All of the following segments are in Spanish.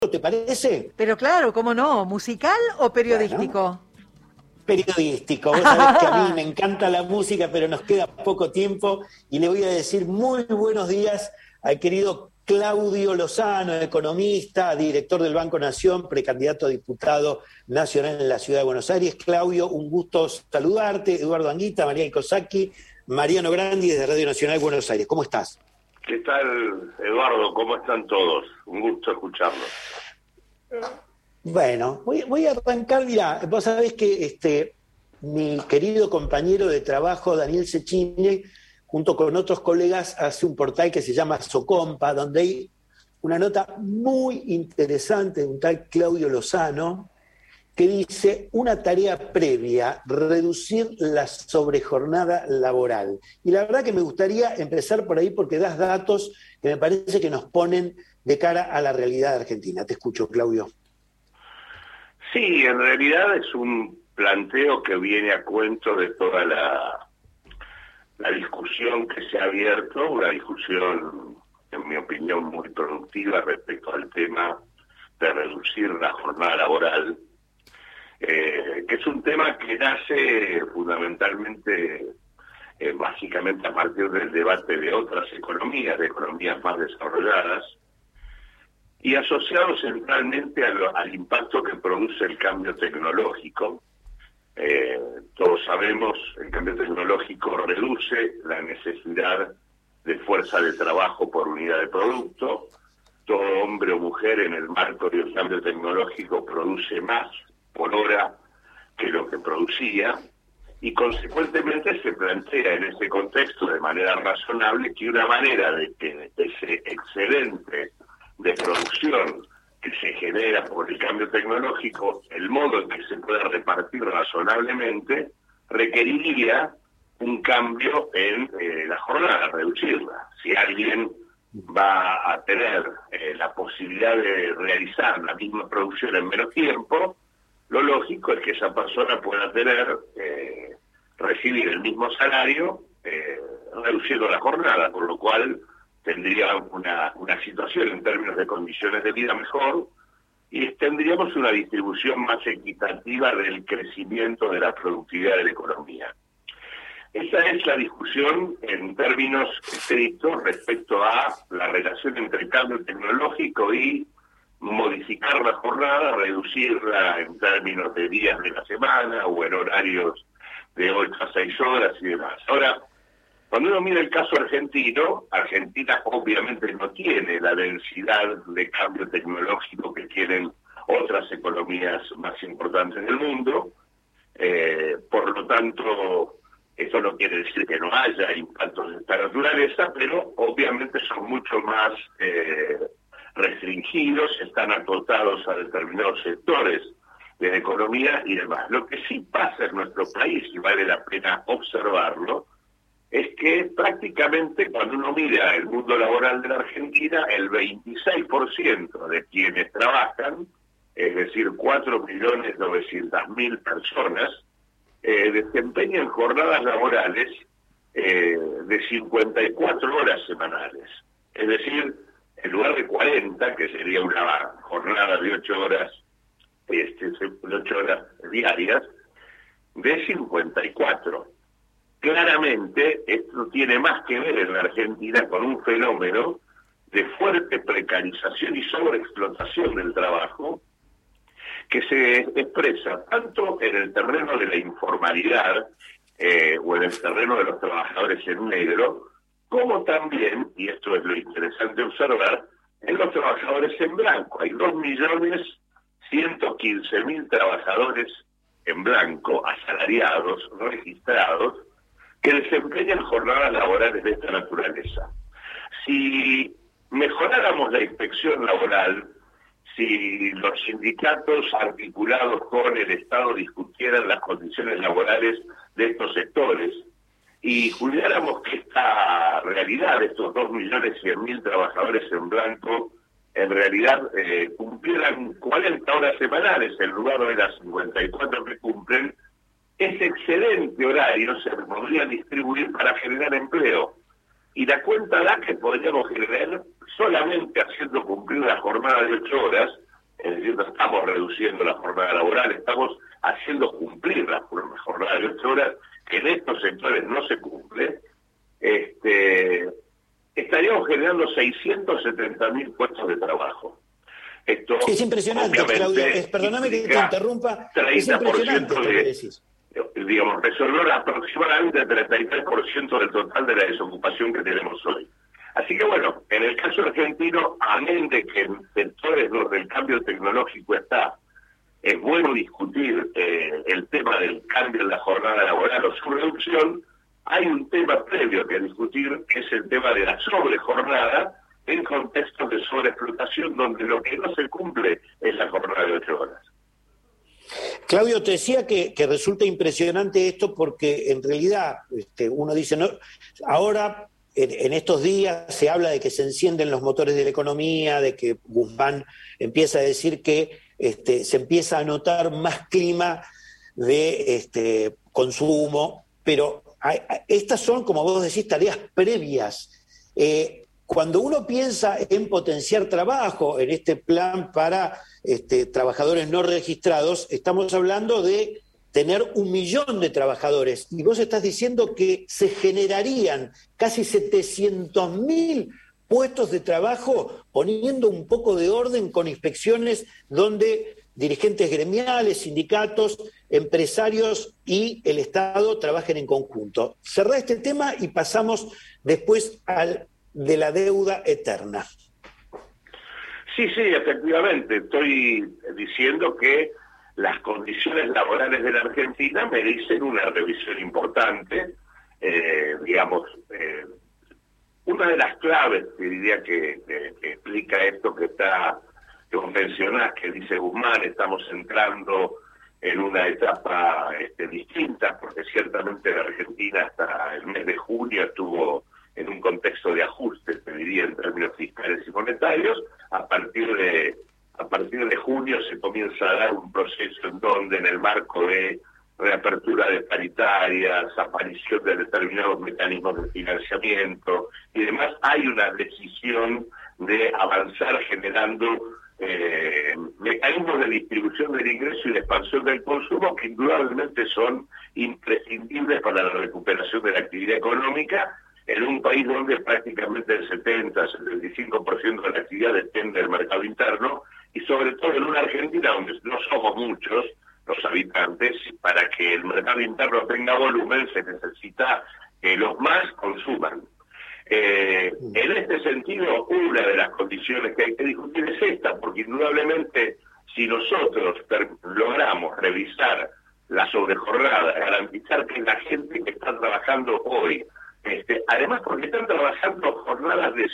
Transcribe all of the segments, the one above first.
¿te parece? Pero claro, ¿cómo no? ¿Musical o Bueno, periodístico? periodístico. Vos sabés que a mí me encanta la música, pero nos queda poco tiempo y le voy a decir muy buenos días al querido Claudio Lozano, economista, director del Banco Nación, precandidato a diputado nacional en la Ciudad de Buenos Aires. Claudio, un gusto saludarte. Eduardo Anguita, María Icosaki, Mariano Grandi desde Radio Nacional Buenos Aires. ¿Cómo estás? ¿Qué tal, Eduardo? ¿Cómo están todos? Un gusto escucharlos. Bueno, voy a arrancar, mirá, vos sabés que mi querido compañero de trabajo, Daniel Cecchini, junto con otros colegas, hace un portal que se llama Socompa, donde hay una nota muy interesante de un tal Claudio Lozano, que dice una tarea previa, reducir la sobrejornada laboral. Y la verdad que me gustaría empezar por ahí porque das datos que me parece que nos ponen de cara a la realidad argentina. Te escucho, Claudio. Sí, en realidad es un planteo que viene a cuento de toda la discusión que se ha abierto, una discusión, en mi opinión, muy productiva respecto al tema de reducir la jornada laboral, que es un tema que nace fundamentalmente, básicamente a partir del debate de otras economías, de economías más desarrolladas, y asociado centralmente al impacto que produce el cambio tecnológico. Todos sabemos, el cambio tecnológico reduce la necesidad de fuerza de trabajo por unidad de producto. Todo hombre o mujer en el marco del cambio tecnológico produce más por hora que lo que producía, y consecuentemente se plantea en ese contexto de manera razonable que una manera de que ese excedente de producción que se genera por el cambio tecnológico, el modo en que se pueda repartir razonablemente, requeriría un cambio en la jornada, reducirla. Si alguien va a tener la posibilidad de realizar la misma producción en menos tiempo, lo lógico es que esa persona pueda recibir el mismo salario reduciendo la jornada, con lo cual tendría una situación en términos de condiciones de vida mejor y tendríamos una distribución más equitativa del crecimiento de la productividad de la economía. Esa es la discusión en términos estrictos respecto a la relación entre el cambio tecnológico y modificar la jornada, reducirla en términos de días de la semana o en horarios de 8 a 6 horas y demás. Ahora, cuando uno mira el caso argentino, Argentina obviamente no tiene la densidad de cambio tecnológico que tienen otras economías más importantes del mundo. Por lo tanto, esto no quiere decir que no haya impactos de esta naturaleza, pero obviamente son mucho más restringidos, están acotados a determinados sectores de la economía y demás. Lo que sí pasa en nuestro país, y vale la pena observarlo, es que prácticamente cuando uno mira el mundo laboral de la Argentina, el 26% de quienes trabajan, es decir, 4.900.000 personas, desempeñan jornadas laborales de 54 horas semanales. Es decir, en lugar de 40, que sería una jornada de 8 horas, 8 horas diarias, de 54. Claramente, esto tiene más que ver en la Argentina con un fenómeno de fuerte precarización y sobreexplotación del trabajo que se expresa tanto en el terreno de la informalidad o en el terreno de los trabajadores en negro, como también, y esto es lo interesante observar, en los trabajadores en blanco. Hay 2.115.000 trabajadores en blanco, asalariados, registrados, que desempeñan jornadas laborales de esta naturaleza. Si mejoráramos la inspección laboral, si los sindicatos articulados con el Estado discutieran las condiciones laborales de estos sectores y cuidáramos que esta realidad de estos 2.100.000 trabajadores en blanco en realidad cumplieran 40 horas semanales en lugar de las 54 que cumplen, ese excelente horario se podría distribuir para generar empleo. Y la cuenta da que podríamos generar, solamente haciendo cumplir la jornada de 8 horas, Es decir, no estamos reduciendo la jornada laboral, estamos haciendo cumplir la jornada de 8 horas, que en estos sectores no se cumple. Estaríamos generando 670.000 puestos de trabajo. Esto, sí, es impresionante, Claudio. Perdóname que te interrumpa. Es impresionante lo que decís. Digamos, resolver aproximadamente el 33% del total de la desocupación que tenemos hoy. Así que bueno, en el caso argentino, amén de que en sectores donde el cambio tecnológico está, es bueno discutir el tema del cambio en la jornada laboral o su reducción. Hay un tema previo que discutir, que es el tema de la sobrejornada, en contextos de sobreexplotación, donde lo que no se cumple es la jornada de 8 horas. Claudio, te decía que resulta impresionante esto porque en realidad uno dice, no, ahora en estos días se habla de que se encienden los motores de la economía, de que Guzmán empieza a decir que se empieza a notar más clima de consumo, pero estas son, como vos decís, tareas previas. Cuando uno piensa en potenciar trabajo, en este plan para trabajadores no registrados, estamos hablando de tener 1 millón de trabajadores. Y vos estás diciendo que se generarían casi 700.000 puestos de trabajo, poniendo un poco de orden con inspecciones donde dirigentes gremiales, sindicatos, empresarios y el Estado trabajen en conjunto. Cerrá este tema y pasamos después al de la deuda eterna. Sí, efectivamente. Estoy diciendo que las condiciones laborales de la Argentina merecen una revisión importante. Una de las claves, que diría que explica esto que vos mencionás, que dice Guzmán, estamos entrando en una etapa distinta, porque ciertamente la Argentina hasta el mes de junio estuvo en un contexto de ajuste, te diría, en términos fiscales y monetarios. A partir de junio se comienza a dar un proceso en donde, en el marco de reapertura de paritarias, aparición de determinados mecanismos de financiamiento y demás, hay una decisión de avanzar generando mecanismos de distribución del ingreso y de expansión del consumo que indudablemente son imprescindibles para la recuperación de la actividad económica en un país donde prácticamente el 70-75% de la actividad depende del mercado interno, y sobre todo en una Argentina donde no somos muchos los habitantes. Para que el mercado interno tenga volumen se necesita que los más consuman. En este sentido, una de las condiciones que hay que discutir es esta, porque indudablemente si nosotros logramos revisar la sobrejornada, garantizar que la gente que está trabajando hoy, además porque están trabajando jornadas de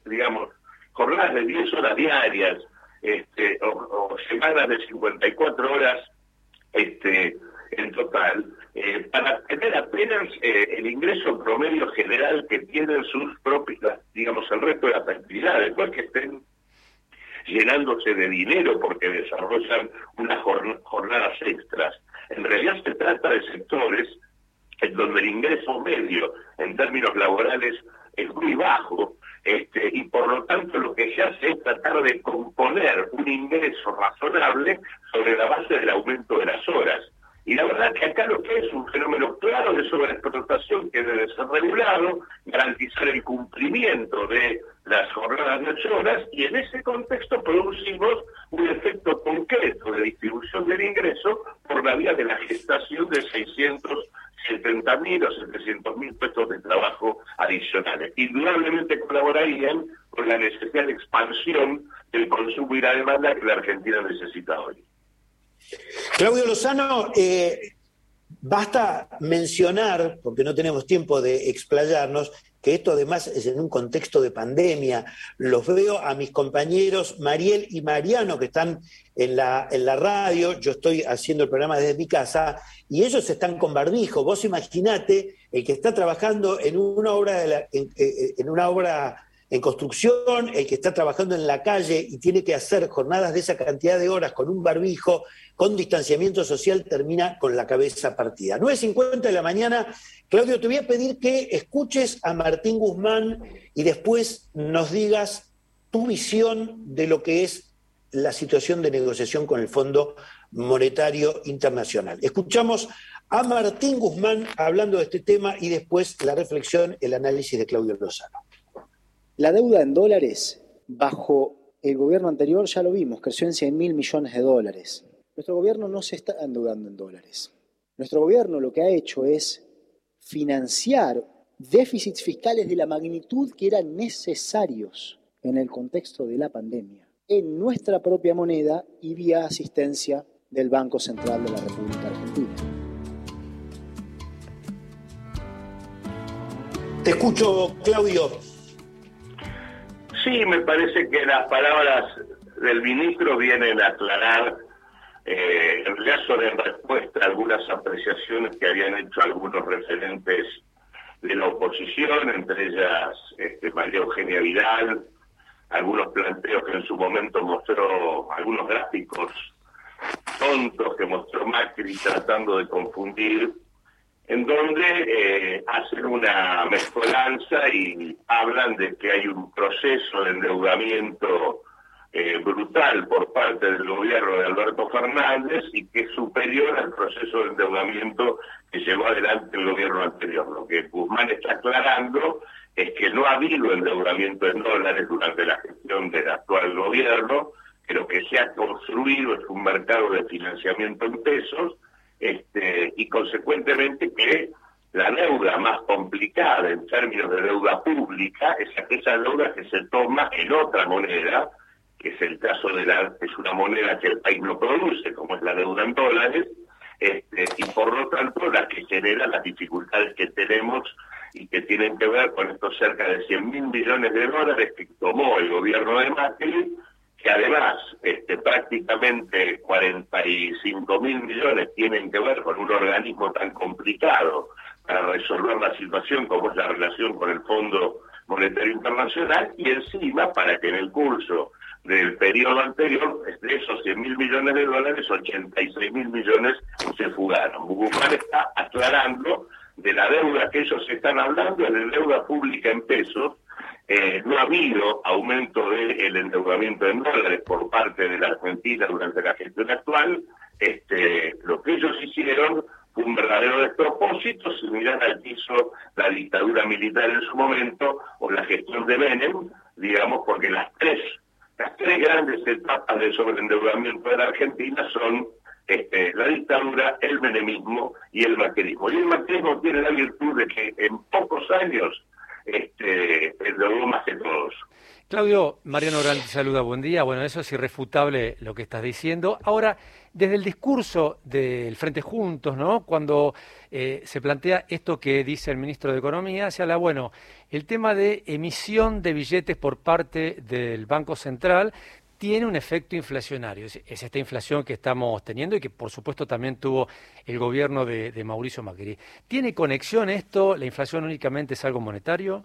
10 horas diarias, o semanas de 54 horas en total, para tener apenas el ingreso promedio general que tienen sus propias, el resto de las actividades, no es que estén llenándose de dinero porque desarrollan unas jornadas extras. En realidad se trata de sectores en donde el ingreso medio en términos laborales es muy bajo, y por lo tanto lo que se hace es tratar de componer un ingreso razonable sobre la base del aumento de las horas. Y la verdad que acá lo que es un fenómeno claro de sobreexplotación que debe ser regulado, garantizar el cumplimiento de las jornadas de 8 horas, y en ese contexto producimos un efecto concreto de distribución del ingreso por la vía de la gestación de 670.000 o 700.000 puestos de trabajo adicionales. Indudablemente colaborarían con la necesidad de expansión del consumo y la demanda que la Argentina necesita hoy. Claudio Lozano, basta mencionar, porque no tenemos tiempo de explayarnos, que esto además es en un contexto de pandemia. Los veo a mis compañeros Mariel y Mariano, que están en la radio. Yo estoy haciendo el programa desde mi casa y ellos están con barbijo. Vos imaginate el que está trabajando en una obra en construcción, el que está trabajando en la calle y tiene que hacer jornadas de esa cantidad de horas con un barbijo, con distanciamiento social, termina con la cabeza partida. 9:50 de la mañana. Claudio, te voy a pedir que escuches a Martín Guzmán y después nos digas tu visión de lo que es la situación de negociación con el Fondo Monetario Internacional. Escuchamos a Martín Guzmán hablando de este tema y después la reflexión, el análisis de Claudio Lozano. La deuda en dólares, bajo el gobierno anterior, ya lo vimos, creció en 100.000 millones de dólares. Nuestro gobierno no se está endeudando en dólares. Nuestro gobierno lo que ha hecho es financiar déficits fiscales de la magnitud que eran necesarios en el contexto de la pandemia, en nuestra propia moneda y vía asistencia del Banco Central de la República Argentina. Te escucho, Claudio. Sí, me parece que las palabras del ministro vienen a aclarar, en realidad son en respuesta a algunas apreciaciones que habían hecho algunos referentes de la oposición, entre ellas María Eugenia Vidal, algunos planteos que en su momento mostró, algunos gráficos tontos que mostró Macri tratando de confundir, en donde hacen una mezcolanza y hablan de que hay un proceso de endeudamiento brutal por parte del gobierno de Alberto Fernández y que es superior al proceso de endeudamiento que llevó adelante el gobierno anterior. Lo que Guzmán está aclarando es que no ha habido endeudamiento en dólares durante la gestión del actual gobierno, que lo que se ha construido es un mercado de financiamiento en pesos, y consecuentemente que la deuda más complicada en términos de deuda pública es aquella deuda que se toma en otra moneda, que es el caso de es una moneda que el país no produce, como es la deuda en dólares, y por lo tanto la que genera las dificultades que tenemos y que tienen que ver con estos cerca de 100.000 millones de dólares que tomó el gobierno de Macri, que además prácticamente 45.000 millones tienen que ver con un organismo tan complicado para resolver la situación como es la relación con el Fondo Monetario Internacional, y encima para que en el curso del periodo anterior, de esos 100.000 millones de dólares, 86.000 millones se fugaron. Guzmán está aclarando de la deuda que ellos están hablando, de deuda pública en pesos. No ha habido aumento del endeudamiento en dólares por parte de la Argentina durante la gestión actual. Lo que ellos hicieron fue un verdadero despropósito, similar al que hizo la dictadura militar en su momento o la gestión de Menem, digamos, porque las tres grandes etapas de sobreendeudamiento de la Argentina son la dictadura, el menemismo y el macrismo. Y el macrismo tiene la virtud de que en pocos años endeudó más que todos. Claudio, Mariano Grandi saluda, buen día. Bueno, eso es irrefutable lo que estás diciendo. Ahora, desde el discurso del Frente Juntos, ¿no? Cuando se plantea esto que dice el ministro de Economía, se habla, bueno, el tema de emisión de billetes por parte del Banco Central tiene un efecto inflacionario. Es esta inflación que estamos teniendo y que, por supuesto, también tuvo el gobierno de Mauricio Macri. ¿Tiene conexión esto? ¿La inflación únicamente es algo monetario?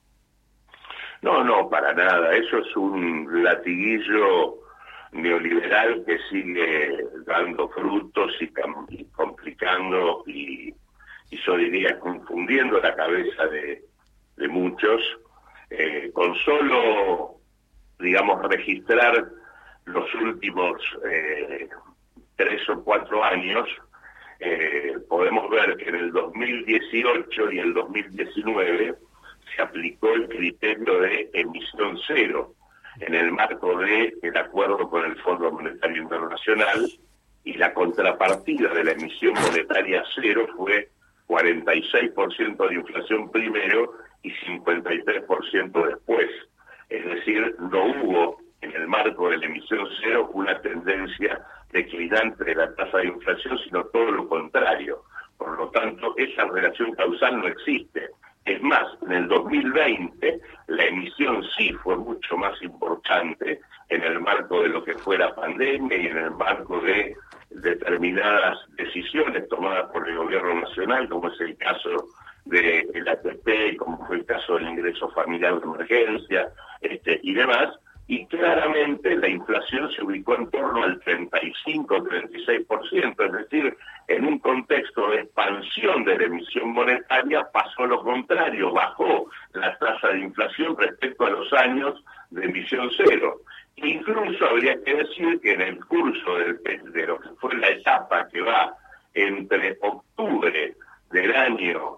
No, para nada. Eso es un latiguillo neoliberal que sigue dando frutos y complicando y yo diría confundiendo la cabeza de muchos. Con solo, digamos, registrar los últimos 3 o 4 años, podemos ver que en el 2018 y el 2019 se aplicó el criterio de emisión cero en el marco del acuerdo con el Fondo Monetario Internacional, y la contrapartida de la emisión monetaria cero fue 46% de inflación primero y 53% después. Es decir, no hubo en el marco de la emisión cero una tendencia declinante de la tasa de inflación, sino todo lo contrario. Por lo tanto, esa relación causal no existe. Es más, en el 2020 la emisión sí fue mucho más importante en el marco de lo que fue la pandemia y en el marco de determinadas decisiones tomadas por el gobierno nacional, como es el caso del ATP, como fue el caso del ingreso familiar de emergencia, y demás. Y claramente la inflación se ubicó en torno al 35-36%, es decir, en un contexto de expansión de la emisión monetaria pasó lo contrario, bajó la tasa de inflación respecto a los años de emisión cero. Incluso habría que decir que en el curso de lo que fue la etapa que va entre octubre del año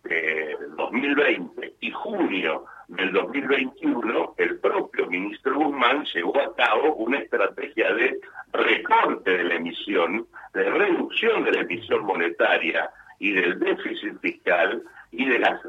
2020 y junio del 2021, el propio ministro Guzmán llevó a cabo una estrategia de recorte de la emisión, de reducción de la emisión monetaria y del déficit fiscal, y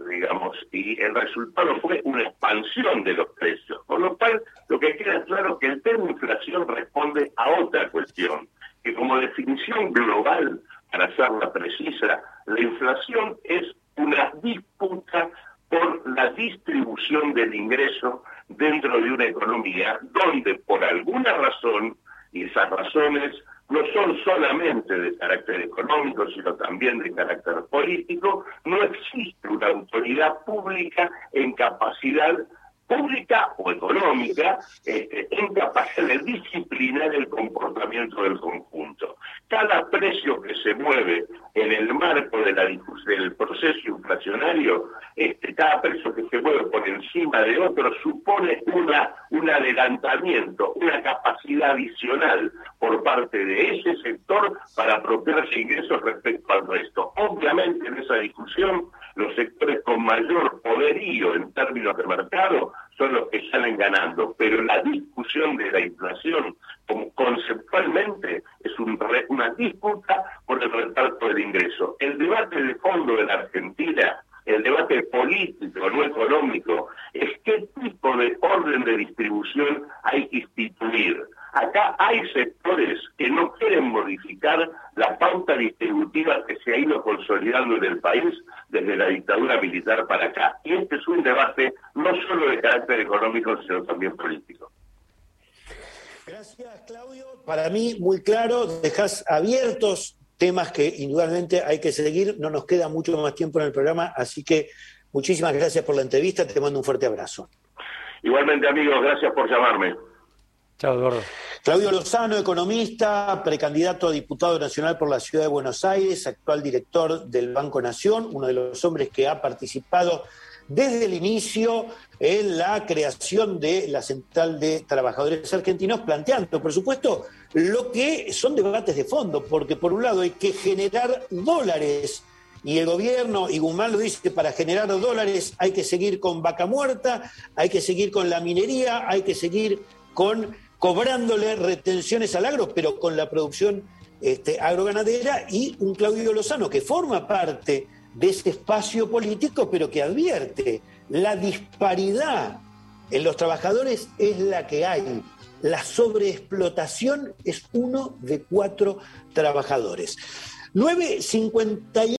y el resultado fue una expansión de los precios. Con lo cual, lo que queda claro es que el tema inflación responde a otra cuestión, que como definición global, para hacerla precisa, la inflación es una disputa por la distribución del ingreso dentro de una economía donde por alguna razón, y esas razones no son solamente de carácter económico, sino también de carácter político, no existe una autoridad pública en capacidad pública o económica, en capacidad de disciplinar el comportamiento del conjunto. Cada precio que se mueve en el marco de del proceso inflacionario, cada precio que se mueve por encima de otro supone un adelantamiento, una capacidad adicional por parte de ese sector para apropiarse ingresos respecto al resto. Obviamente en esa discusión los sectores con mayor poderío en términos de mercado son los que salen ganando, pero la discusión de la inflación conceptualmente es una disputa por el reparto del ingreso. El debate de fondo de la Argentina, el debate político, no económico, es qué tipo de orden de distribución hay que instituir. Acá hay sectores que no quieren modificar la pauta distributiva que se ha ido consolidando en el país desde la dictadura militar para acá. Y este es un debate no solo de carácter económico, sino también político. Gracias, Claudio. Para mí, muy claro, dejás abiertos temas que indudablemente hay que seguir. No nos queda mucho más tiempo en el programa, así que muchísimas gracias por la entrevista. Te mando un fuerte abrazo. Igualmente, amigos, gracias por llamarme. Chao, Eduardo. Claudio Lozano, economista, precandidato a diputado nacional por la Ciudad de Buenos Aires, actual director del Banco Nación, uno de los hombres que ha participado desde el inicio en la creación de la Central de Trabajadores Argentinos, planteando, por supuesto, lo que son debates de fondo, porque por un lado hay que generar dólares, y el gobierno, y Guzmán lo dice, para generar dólares hay que seguir con vaca muerta, hay que seguir con la minería, hay que seguir cobrándole retenciones al agro, pero con la producción agroganadera, y un Claudio Lozano que forma parte de ese espacio político, pero que advierte la disparidad en los trabajadores es la que hay. La sobreexplotación es 1 de 4 trabajadores. 9:50